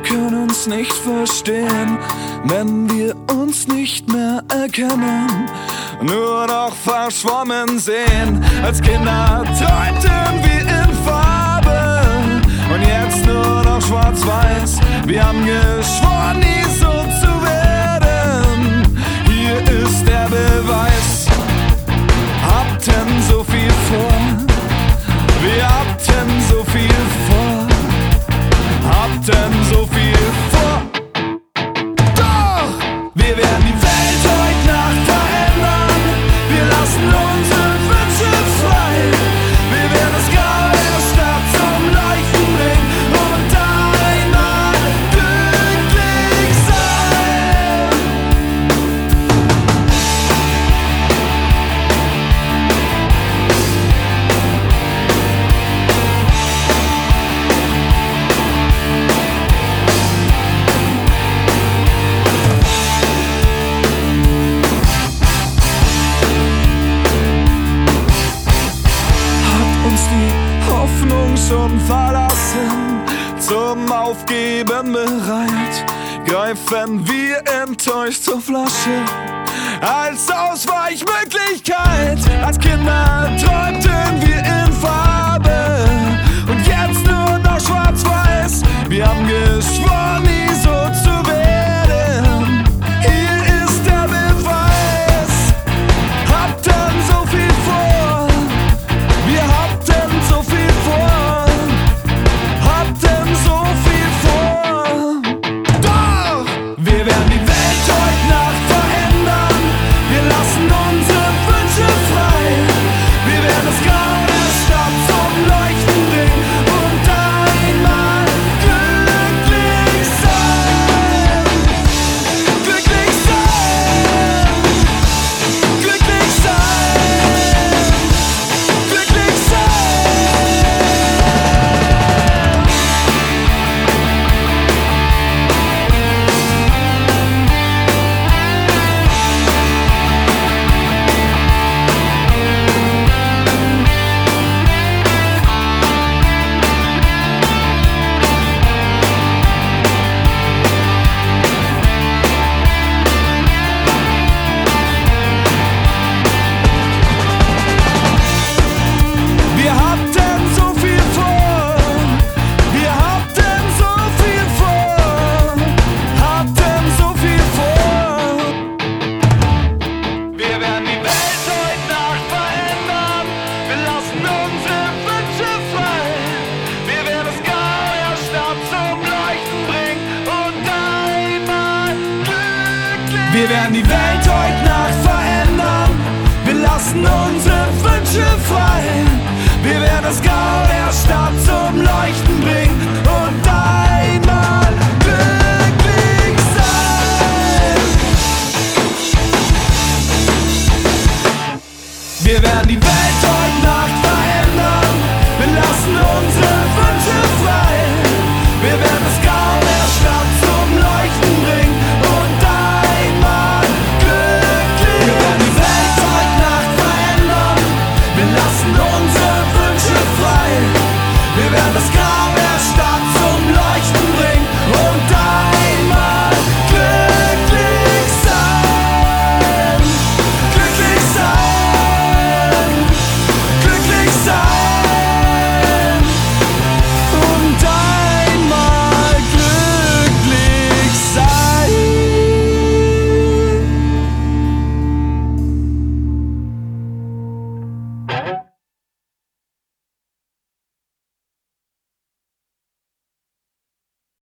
können uns nicht verstehen, wenn wir uns nicht mehr erkennen, nur noch verschwommen sehen. Als Kinder träumten wir in Farbe und jetzt nur noch schwarz-weiß. Wir haben geschworen, nie so zu werden. Hier ist der Beweis. Hatten so viel vor, wir hatten so viel vor, hatten so viel vor. Doch wir werden die Welt heute Nacht verändern. Wir lassen unsere Wünsche frei. Wir werden das Grau der Stadt zum Leuchten bringen und einmal glücklich sein. Die Hoffnung schon verlassen, zum Aufgeben bereit, greifen wir enttäuscht zur Flasche als Ausweichmöglichkeit. Als Kinder träumten wir in Farbe und jetzt nur noch schwarz-weiß. Wir haben geschworen, nie so zu werden. Hier ist der Beweis. Hatten so viel vor, wir hatten so viel vor, hatten so viel vor. Doch wir werden die Welt heute Nacht verändern. Wir lassen unsere Wünsche frei. Wir werden das Grau der Stadt zum Leuchten bringen und einmal glücklich sein. Glücklich sein. Glücklich sein. Glücklich sein. Wir hatten so viel vor, wir hatten so viel vor, hatten so viel vor. Wir werden die Welt heute Nacht verändern. Wir lassen unsere Wünsche frei. Wir werden das Grau der Stadt zum Leuchten bringen und einmal glücklich. Wir werden die Welt heute Nacht verändern. Wir lassen unsere Wünsche frei. Wir werden das Grau der Stadt zum Leuchten bringen.